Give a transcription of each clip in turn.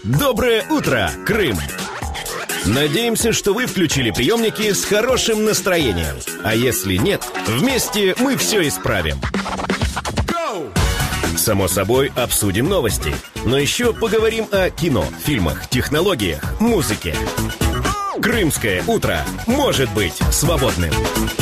Доброе утро, Крым! Надеемся, что вы включили приемники с хорошим настроением. А если нет, вместе мы все исправим. Само собой, обсудим новости. Но еще поговорим о кино, фильмах, технологиях, музыке. Крымское утро может быть свободным.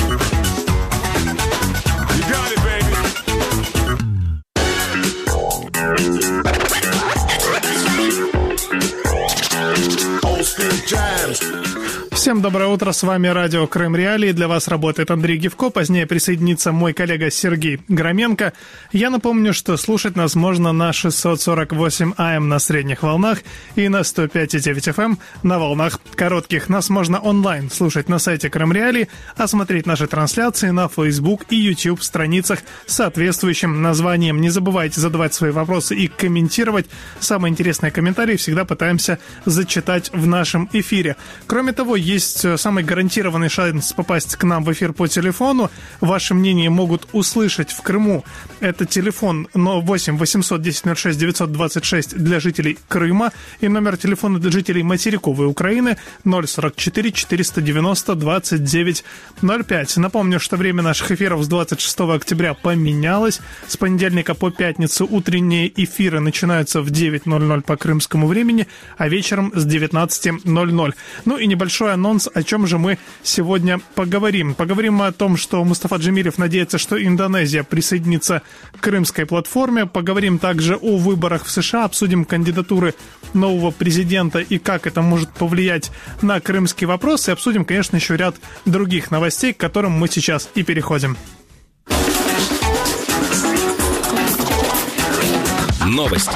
Всем доброе утро, с вами радио Крым Реалии. Для вас работает Андрей Гивко, позднее присоединится мой коллега Сергей Громенко. Я напомню, что слушать нас можно на 648 АМ на средних волнах и на 105,9 FM на волнах коротких. Нас можно онлайн слушать на сайте Крым Реалии, а смотреть наши трансляции на Facebook и YouTube страницах с соответствующим названием. Не забывайте задавать свои вопросы и комментировать. Самые интересные комментарии всегда пытаемся зачитать в нашем эфире. Кроме того, есть самый гарантированный шанс попасть к нам в эфир по телефону. Ваше мнение могут услышать в Крыму. Это телефон 8 810 06 926 для жителей Крыма и номер телефона для жителей материковой Украины 044 490 29 05. Напомню, что время наших эфиров с 26 октября поменялось. С понедельника по пятницу утренние эфиры начинаются в 9:00 по крымскому времени, а вечером с 19:00. Ну и небольшой анонс, о чем же мы сегодня поговорим. Поговорим о том, что Мустафа Джемилев надеется, что Индонезия присоединится к крымской платформе. Поговорим также о выборах в США, обсудим кандидатуры нового президента и как это может повлиять на крымский вопрос. И обсудим, конечно, еще ряд других новостей, к которым мы сейчас и переходим. Новости.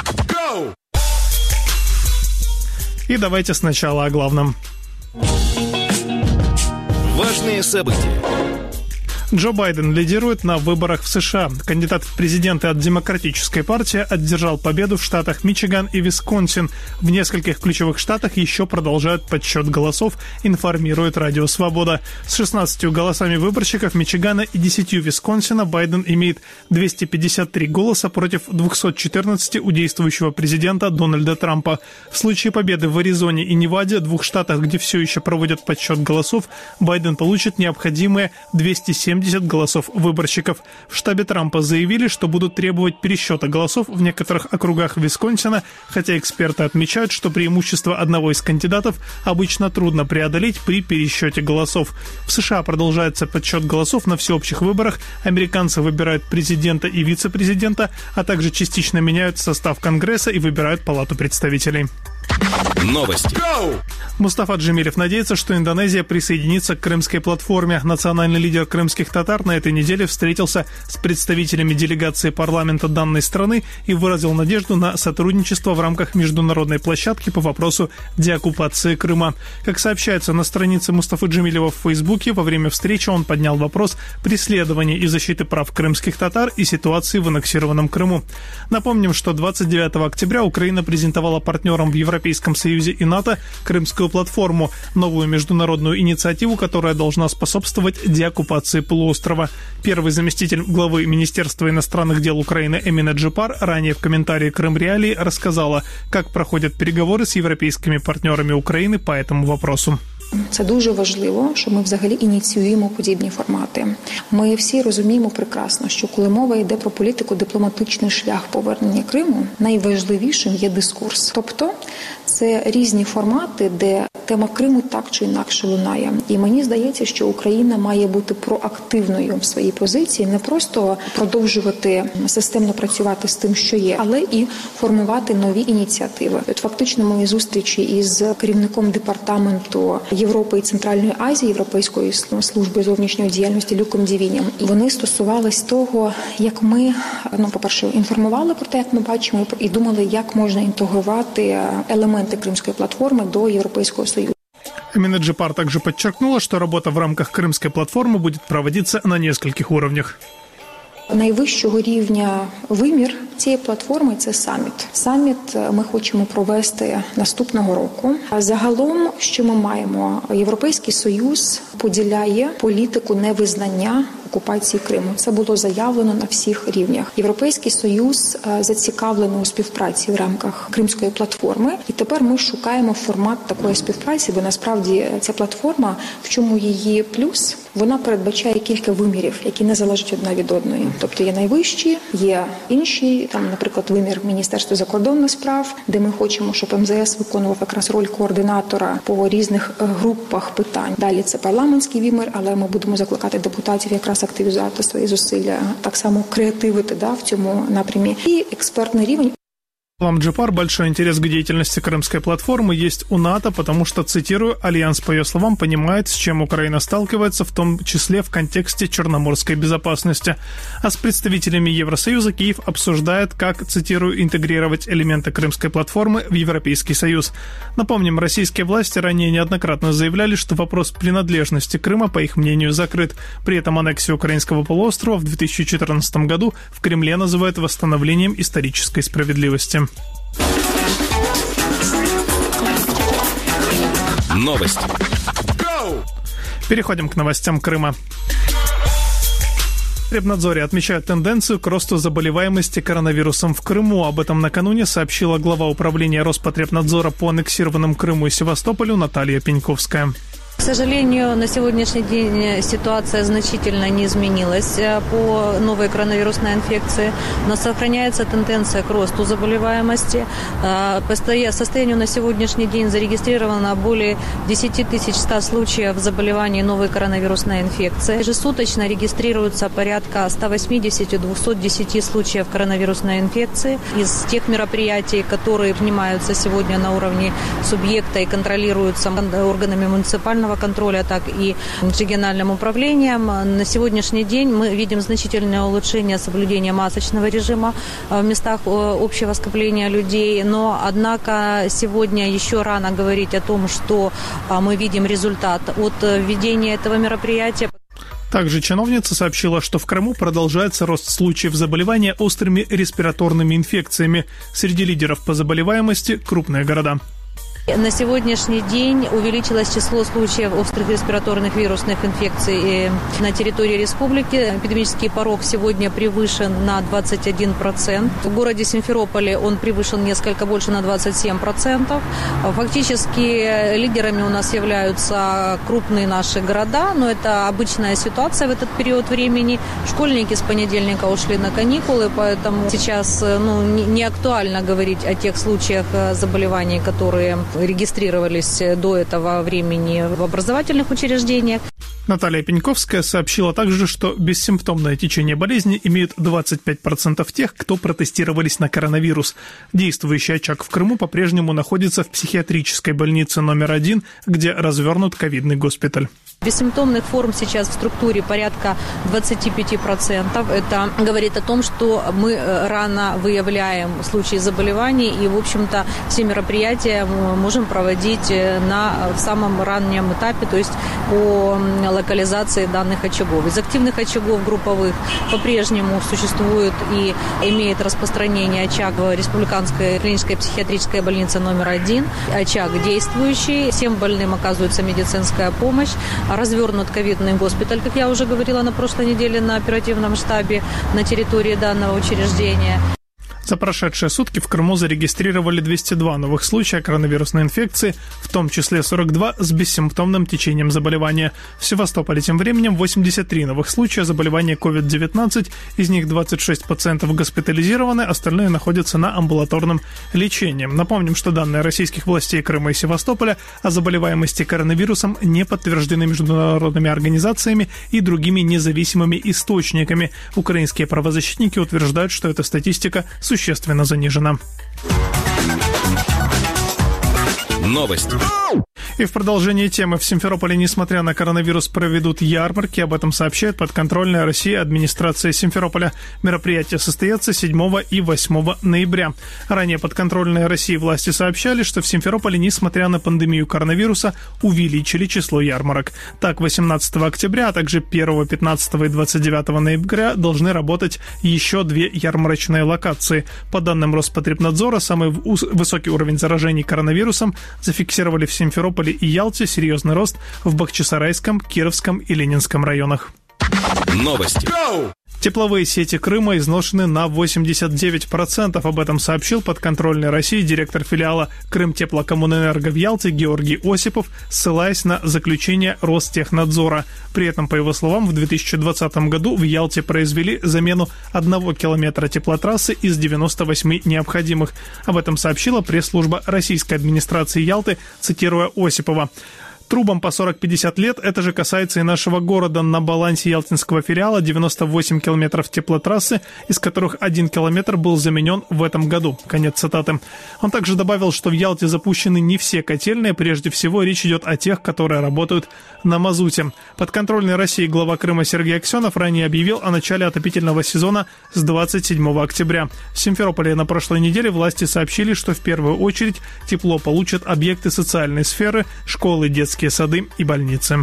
И давайте сначала о главном. Важные события. Джо Байден лидирует на выборах в США. Кандидат в президенты от Демократической партии одержал победу в штатах Мичиган и Висконсин. В нескольких ключевых штатах еще продолжают подсчет голосов, информирует Радио Свобода. С 16 голосами выборщиков Мичигана и 10 Висконсина Байден имеет 253 голоса против 214 у действующего президента Дональда Трампа. В случае победы в Аризоне и Неваде, двух штатах, где все еще проводят подсчет голосов, Байден получит необходимые 270 голосов выборщиков. В штабе Трампа заявили, что будут требовать пересчета голосов в некоторых округах Висконсина, хотя эксперты отмечают, что преимущество одного из кандидатов обычно трудно преодолеть при пересчете голосов. В США продолжается подсчет голосов на всеобщих выборах. Американцы выбирают президента и вице-президента, а также частично меняют состав Конгресса и выбирают Палату представителей. Новости. Мустафа Джемилев надеется, что Индонезия присоединится к крымской платформе. Национальный лидер крымских татар на этой неделе встретился с представителями делегации парламента данной страны и выразил надежду на сотрудничество в рамках международной площадки по вопросу деоккупации Крыма. Как сообщается на странице Мустафы Джемилева в Фейсбуке, во время встречи он поднял вопрос преследования и защиты прав крымских татар и ситуации в аннексированном Крыму. Напомним, что 29 октября Украина презентовала партнерам в Европейском Союзе и НАТО Крымскую платформу, новую международную инициативу, которая должна способствовать деоккупации полуострова. Первый заместитель главы Министерства иностранных дел Украины Эмина Джипар ранее в комментарии Крым Реалии рассказала, как проходят переговоры с европейскими партнерами України по этому вопросу. Це дуже важливо, що ми взагалі ініціюємо подібні формати. Ми всі розуміємо прекрасно, що коли мова йде про політику, дипломатичний шлях повернення Криму, найважливішим є дискурс. Тобто це різні формати, де тема Криму так чи інакше лунає. І мені здається, що Україна має бути проактивною в своїй позиції, не просто продовжувати системно працювати з тим, що є, але і формувати нові ініціативи. От фактично мої зустрічі із керівником департаменту Європи і Центральної Азії Європейської служби зовнішньої діяльності Люком Дівінням. І вони стосувались того, як ми, по-перше, інформували про те, як ми бачимо, і думали, як можна інтегрувати елементи Кримської платформи до Європейського Союзу. Эмина Джипар также подчеркнула, что работа в рамках Крымской платформы будет проводиться на нескольких уровнях. Найвищого рівня вимір цієї платформи – це саміт. Саміт ми хочемо провести наступного року. Загалом, що ми маємо? Європейський Союз поділяє політику невизнання окупації Криму. Це було заявлено на всіх рівнях. Європейський Союз зацікавлений у співпраці в рамках Кримської платформи, і тепер ми шукаємо формат такої співпраці, бо насправді ця платформа, в чому її плюс, вона передбачає кілька вимірів, які не залежать одна від одної. Тобто є найвищі, є інші, там, наприклад, вимір Міністерства закордонних справ, де ми хочемо, щоб МЗС виконував якраз роль координатора по різних групах питань. Далі це парламентський вимір, але ми будемо закликати депутатів якраз активізувати свої зусилля, так само креативити в цьому напрямі. І експертний рівень. Вам Джипар, большой интерес к деятельности крымской платформы есть у НАТО, потому что, цитирую, Альянс, по ее словам, понимает, с чем Украина сталкивается, в том числе в контексте черноморской безопасности. А с представителями Евросоюза Киев обсуждает, как, цитирую, интегрировать элементы крымской платформы в Европейский Союз. Напомним, российские власти ранее неоднократно заявляли, что вопрос принадлежности Крыма, по их мнению, закрыт. При этом аннексию украинского полуострова в 2014 году в Кремле называют восстановлением исторической справедливости. Новости. Переходим к новостям Крыма. В Роспотребнадзоре отмечают тенденцию к росту заболеваемости коронавирусом в Крыму. Об этом накануне сообщила глава управления Роспотребнадзора по аннексированным Крыму и Севастополю Наталья Пеньковская. К сожалению, на сегодняшний день ситуация значительно не изменилась по новой коронавирусной инфекции, но сохраняется тенденция к росту заболеваемости. По состоянию на сегодняшний день зарегистрировано более 10 100 случаев заболеваний новой коронавирусной инфекцией. Ежесуточно регистрируется порядка 180-210 случаев коронавирусной инфекции. Из тех мероприятий, которые принимаются сегодня на уровне субъекта и контролируются органами муниципального контроля, так и региональным управлением. На сегодняшний день мы видим значительное улучшение соблюдения масочного режима в местах общего скопления людей, но, однако, сегодня еще рано говорить о том, что мы видим результат от введения этого мероприятия. Также чиновница сообщила, что в Крыму продолжается рост случаев заболевания острыми респираторными инфекциями. Среди лидеров по заболеваемости – крупные города. На сегодняшний день увеличилось число случаев острых респираторных вирусных инфекций на территории республики. Эпидемический порог сегодня превышен на 21%. В городе Симферополе он превышен несколько больше, на 27%. Фактически лидерами у нас являются крупные наши города, но это обычная ситуация в этот период времени. Школьники с понедельника ушли на каникулы, поэтому сейчас не актуально говорить о тех случаях заболеваний, которые регистрировались до этого времени в образовательных учреждениях. Наталья Пеньковская сообщила также, что бессимптомное течение болезни имеют 25% тех, кто протестировались на коронавирус. Действующий очаг в Крыму по-прежнему находится в психиатрической больнице номер 1, где развернут ковидный госпиталь. Бессимптомных форм сейчас в структуре порядка 25%. Это говорит о том, что мы рано выявляем случаи заболеваний и, в общем-то, все мероприятия мы можем проводить в самом раннем этапе, то есть по локализации данных очагов. Из активных очагов групповых по-прежнему существует и имеет распространение очаг в Республиканской клинической психиатрической больнице номер 1. Очаг действующий, всем больным оказывается медицинская помощь. Развернут ковидный госпиталь, как я уже говорила на прошлой неделе на оперативном штабе на территории данного учреждения. За прошедшие сутки в Крыму зарегистрировали 202 новых случая коронавирусной инфекции, в том числе 42 с бессимптомным течением заболевания. В Севастополе тем временем 83 новых случая заболевания COVID-19, из них 26 пациентов госпитализированы, остальные находятся на амбулаторном лечении. Напомним, что данные российских властей Крыма и Севастополя о заболеваемости коронавирусом не подтверждены международными организациями и другими независимыми источниками. Украинские правозащитники утверждают, что эта статистика существенно занижена. Новости. И в продолжении темы в Симферополе, несмотря на коронавирус, проведут ярмарки. Об этом сообщает подконтрольная России администрация Симферополя. Мероприятие состоится 7 и 8 ноября. Ранее подконтрольные России власти сообщали, что в Симферополе, несмотря на пандемию коронавируса, увеличили число ярмарок. Так, 18 октября, а также 1, 15 и 29 ноября должны работать еще 2 ярмарочные локации. По данным Роспотребнадзора, самый высокий уровень заражений коронавирусом зафиксировали в Симферополе и Ялте, серьезный рост в Бахчисарайском, Кировском и Ленинском районах. Новости. Тепловые сети Крыма изношены на 89%. Об этом сообщил подконтрольной России директор филиала Крымтеплокоммунэнерго в Ялте Георгий Осипов, ссылаясь на заключение Ростехнадзора. При этом, по его словам, в 2020 году в Ялте произвели замену 1 километра теплотрассы из 98 необходимых. Об этом сообщила пресс-служба российской администрации Ялты, цитируя Осипова. Трубам по 40-50 лет, это же касается и нашего города. На балансе ялтинского филиала 98 километров теплотрассы, из которых 1 километр был заменен в этом году. Конец цитаты. Он также добавил, что в Ялте запущены не все котельные. Прежде всего, речь идет о тех, которые работают на мазуте. Подконтрольный России глава Крыма Сергей Аксенов ранее объявил о начале отопительного сезона с 27 октября. В Симферополе на прошлой неделе власти сообщили, что в первую очередь тепло получат объекты социальной сферы, школы, детские сады и больницы.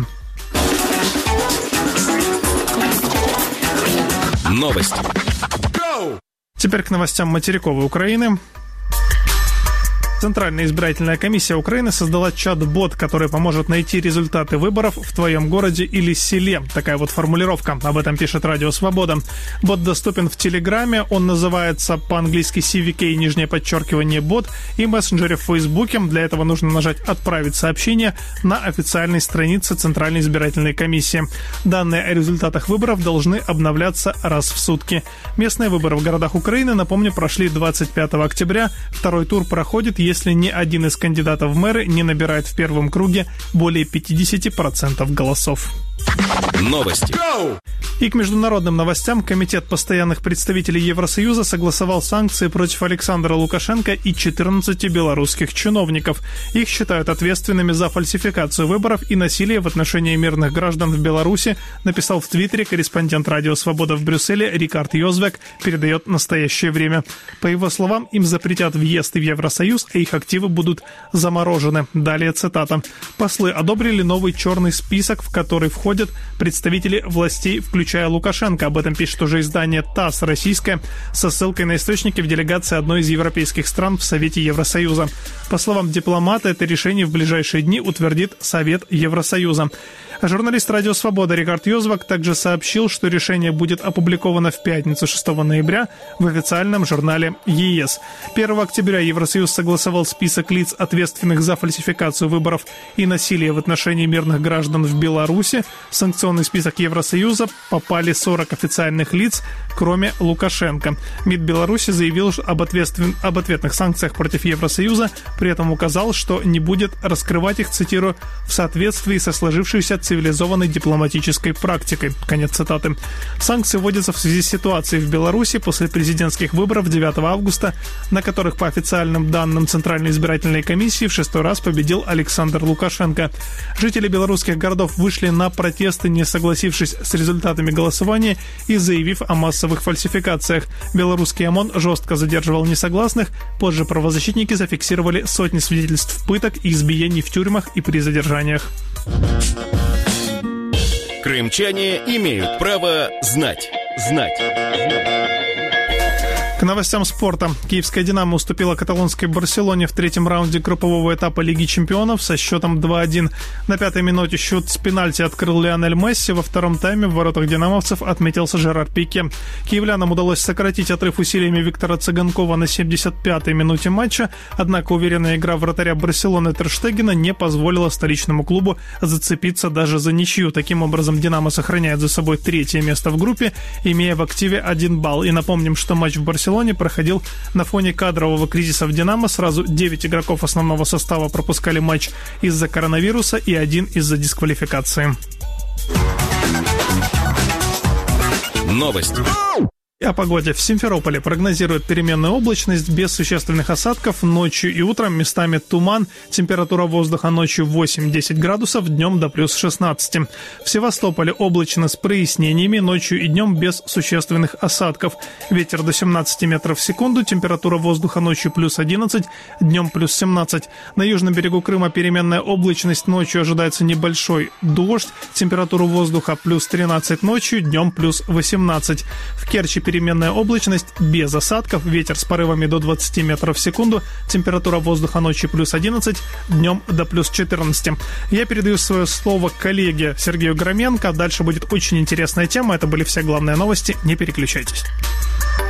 Новости. Теперь к новостям материковой Украины. Центральная избирательная комиссия Украины создала чат-бот, который поможет найти результаты выборов в твоем городе или селе. Такая вот формулировка. Об этом пишет Радио Свобода. Бот доступен в Телеграме. Он называется по-английски CVK, бот, и мессенджере в Фейсбуке. Для этого нужно нажать «Отправить сообщение» на официальной странице Центральной избирательной комиссии. Данные о результатах выборов должны обновляться раз в сутки. Местные выборы в городах Украины, напомню, прошли 25 октября. Второй тур проходит, если ни один из кандидатов в мэры не набирает в первом круге более 50% голосов. Новости. И к международным новостям. Комитет постоянных представителей Евросоюза согласовал санкции против Александра Лукашенко и 14 белорусских чиновников. Их считают ответственными за фальсификацию выборов и насилие в отношении мирных граждан в Беларуси, написал в Твиттере корреспондент Радио Свобода в Брюсселе Рикард Йозвек, передает «Настоящее время». По его словам, им запретят въезд в Евросоюз, а их активы будут заморожены. Далее цитата. «Послы одобрили новый черный список, в который входят представители властей, включая Лукашенко». Об этом пишет уже издание ТАСС российское со ссылкой на источники в делегации одной из европейских стран в Совете Евросоюза. По словам дипломата, это решение в ближайшие дни утвердит Совет Евросоюза. Журналист Радио Свобода Рикард Йозвек также сообщил, что решение будет опубликовано в пятницу 6 ноября в официальном журнале ЕС. 1 октября Евросоюз согласовал список лиц, ответственных за фальсификацию выборов и насилие в отношении мирных граждан в Беларуси. В санкционный список Евросоюза попали 40 официальных лиц, кроме Лукашенко. МИД Беларуси заявил об ответных санкциях против Евросоюза, при этом указал, что не будет раскрывать их, цитирую, в соответствии со сложившейся цивилизованной дипломатической практикой. Конец цитаты. Санкции вводятся в связи с ситуацией в Беларуси после президентских выборов 9 августа, на которых, по официальным данным Центральной избирательной комиссии, в 6-й раз победил Александр Лукашенко. Жители белорусских городов вышли на протесты, не согласившись с результатами голосования и заявив о массовых фальсификациях. Белорусский ОМОН жестко задерживал несогласных. Позже правозащитники зафиксировали сотни свидетельств пыток и избиений в тюрьмах и при задержаниях. Крымчане имеют право знать. К новостям спорта. Киевская «Динамо» уступила каталонской «Барселоне» в третьем раунде группового этапа Лиги чемпионов со счетом 2-1. На 5-й минуте счет с пенальти открыл Лионель Месси. Во втором тайме в воротах динамовцев отметился Жерар Пике. Киевлянам удалось сократить отрыв усилиями Виктора Цыганкова на 75-й минуте матча, однако уверенная игра вратаря «Барселоны» Тер Штегена не позволила столичному клубу зацепиться даже за ничью. Таким образом, «Динамо» сохраняет за собой третье место в группе, имея в активе 1 балл. И напомним, что матч в Барселоне проходил на фоне кадрового кризиса в «Динамо». Сразу 9 игроков основного состава пропускали матч из-за коронавируса и 1 из-за дисквалификации. Новости. О погоде. В Симферополе прогнозируют переменную облачность без существенных осадков. Ночью и утром местами туман. Температура воздуха ночью 8-10 градусов, днем до плюс 16. В Севастополе облачно с прояснениями, ночью и днем без существенных осадков. Ветер до 17 метров в секунду. Температура воздуха ночью плюс 11, днем плюс 17. На южном берегу Крыма переменная облачность. Ночью ожидается небольшой дождь. Температура воздуха плюс 13 ночью, днем плюс 18. В Керчи переменная облачность без осадков, ветер с порывами до 20 метров в секунду, температура воздуха ночью плюс 11, днем до плюс 14. Я передаю свое слово коллеге Сергею Громенко. Дальше будет очень интересная тема. Это были все главные новости. Не переключайтесь.